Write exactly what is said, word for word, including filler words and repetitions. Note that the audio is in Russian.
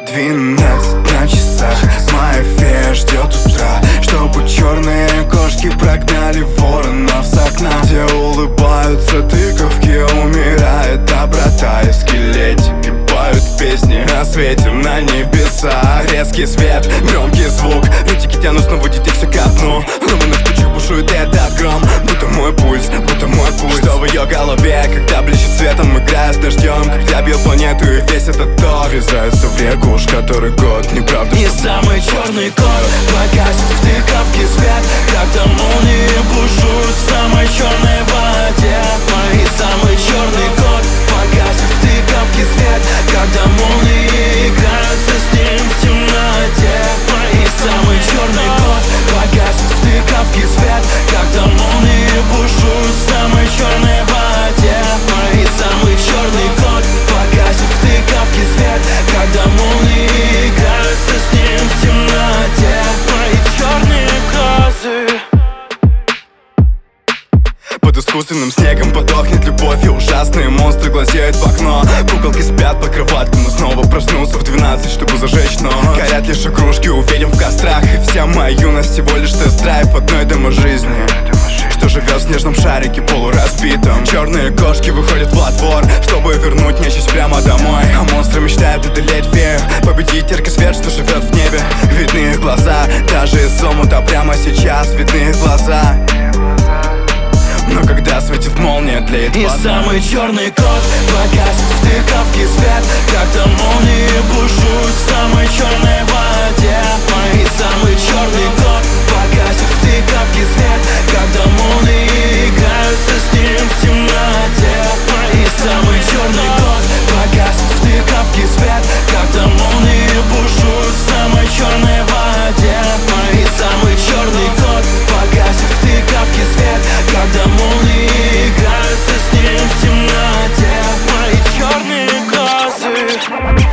Двенадцать на часах, моя фея ждет утра, чтобы черные кошки прогнали воронов с окна. Где улыбаются тыковки, умирает доброта, и скелетики поют песни на свете, на небесах. Резкий свет, громкий звук, лютики тянут снова детей все ко дну. Румыны в тучах бушует этот гром, будто мой пульс, будто мой пульс. Что в ее голове, когда блещет светом, играя с дождем, когда бьет планету и весь этот ток врезается в реку, уж который год, неправда. Не самый черный кот погасит в тыковке свет, когда молнии бушуют в самой черной воде. Мои самый черный кот погасит в тыковке свет, когда молнии играются с ним в темноте. Мои самый черный кот погасит в тыковке свет, когда молнии бушуют в самой черной воде. Мои самый черный кот погасит в тыковке свет, когда молнии играются с ним в темноте. Мои черные козы. Под искусственным снегом подохнет любовь, и ужасные монстры глазеют в окно. Куколки спят под кроваткой, но снова проснулся в двенадцать, чтобы зажечь ночь. Горят лишь игрушки, увидим в кострах, и вся моя юность всего лишь тест-драйв одной демо-жизни, что живет в снежном шарике полуразбитом. Черные кошки выходят во двор, чтобы вернуть нечисть прямо домой. А монстры мечтают одолеть фею, победить яркий свет, что живет в небе. Видны их глаза, даже из омута прямо сейчас видны их глаза. Но когда светит молния, тлеет И вода. самый черный кот погасит в тыковке свет, когда молнии бушуют в самой черной воде. Мои самый черный кот погасит в тыковке свет, когда молнии играются с ним в темноте. Мои самый черный кот погасит в тыковке свет, когда молнии бушуют в самой черной воде. Мои самый черный кот погасит в тыковке свет, когда молнии играются с ним в темноте. Мои черные козы.